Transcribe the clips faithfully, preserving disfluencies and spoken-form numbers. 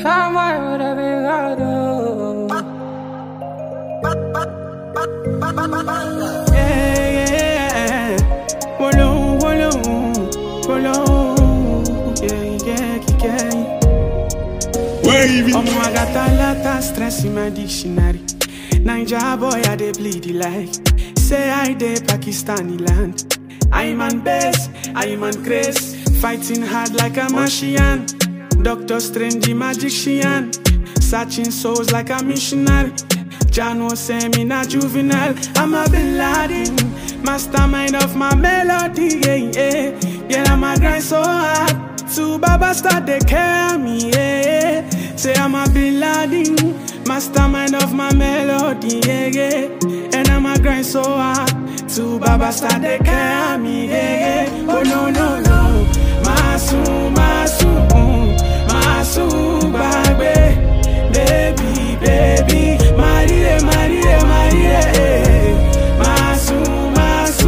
Yeah, yeah, Wolo, wolo, wolo. Yeah, yeah, yeah. Wavy. Omo, I got a lot of stress in my dictionary. Naija boy, I dey bleed like. Say I dey Pakistani land. I'm on base, I'm on grace. Fighting hard like a Martian. Doctor Strange, magician. Searching souls like a missionary. Jano say me not juvenile. I'm a Bin Laden, mastermind of my melody. Yeah, yeah. Yeah, I'm a grind so hard. To Baba start they carry me. Yeah, say I'm a Bin Laden, mastermind of my melody. Yeah, yeah. And I'm a grind so hard. To Baba start they carry me. Yeah, yeah. Oh no no no. Masu masu, masu bagbe, baby baby. Marie, Marie, Marie, Masu, Masu,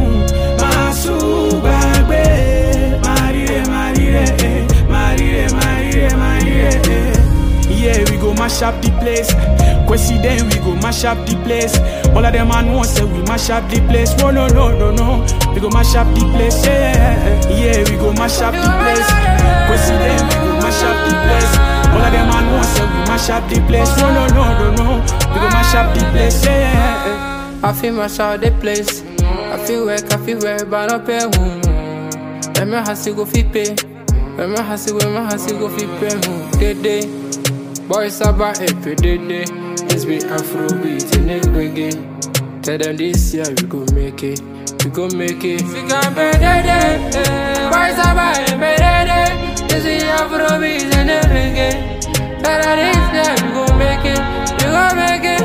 Masu, Bagbe, Marie, Marie, Marie, Marie, Marie. Yeah, we go mash up the place. Kwesi then we go mash up the place. All of them I know say we mash up the place. Oh no no no no, we go mash up the place. Yeah, yeah, we go mash up the place. Kwesi then we go mash up the place. All of them I know say we mash up the place. Oh no no no no, we go mash up the place. Yeah, I feel mash up the place. I feel work, I feel work, but not pay home. Let me have to go fit pay. Let me have to, let me have to go fit pay home. Day day, boys about every day day. It's be Afrobeat and it reggae. Tell them this year we go make it, we go make it. We can be day day, boys about every day day. It's be Afrobeat and it reggae. Tell them this year we go make it, we go make it.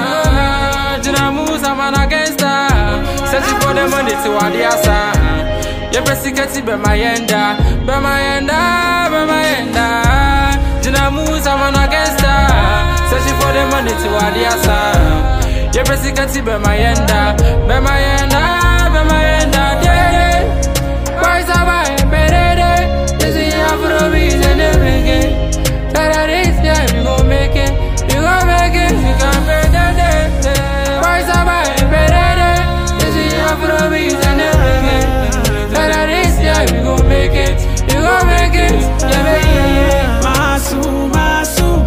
Jina moves I'm an against her. Searching for the money to what the answer. You press it, get it, be my enda, be my enda, be my enda. Jina moves I'm an against her. Searching for the money to what the answer. You press it, get it, be my enda, be my enda, be my enda. Yeah, boys are buying, better. This is Afrobeat and the reggae. That is, yeah, we gon' make it, we gon' make it, we gon' make it. Boys are buying, better. This is Afrobeat and the reggae. That is, yeah, we gon' make it, we gon' make it. Yeah, baby. Masu, Masu,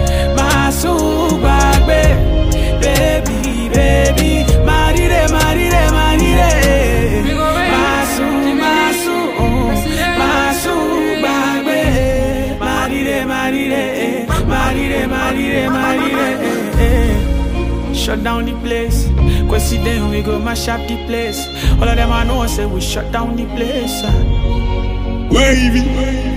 Masu, Bagbe, baby, baby. Marire, Marire, Marire. Masu, Masu, Masu, Bagbe, Marire, Marire, Marire, Marire, Marire. Shut down the place. Kwesi then we go mash up the place. All of them I know say we shut down the place. Wavy.